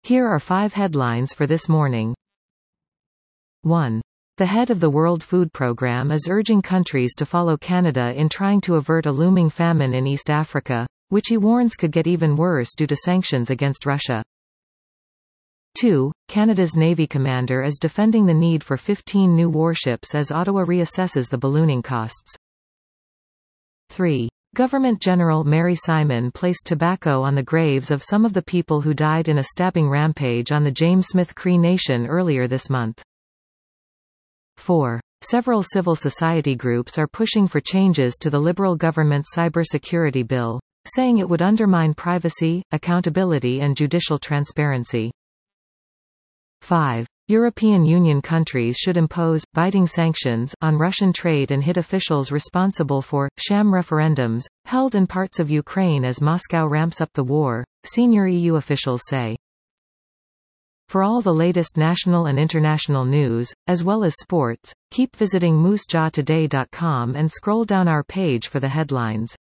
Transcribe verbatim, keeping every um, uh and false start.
Here are five headlines for this morning. one. The head of the World Food Programme is urging countries to follow Canada in trying to avert a looming famine in East Africa, which he warns could get even worse due to sanctions against Russia. two. Canada's Navy commander is defending the need for fifteen new warships as Ottawa reassesses the ballooning costs. three. Government General Mary Simon placed tobacco on the graves of some of the people who died in a stabbing rampage on the James Smith Cree Nation earlier this month. four. Several civil society groups are pushing for changes to the Liberal government's cybersecurity bill, saying it would undermine privacy, accountability and judicial transparency. five. European Union countries should impose binding sanctions on Russian trade and hit officials responsible for sham referendums held in parts of Ukraine as Moscow ramps up the war, senior E U officials say. For all the latest national and international news, as well as sports, keep visiting moose jaw today dot com and scroll down our page for the headlines.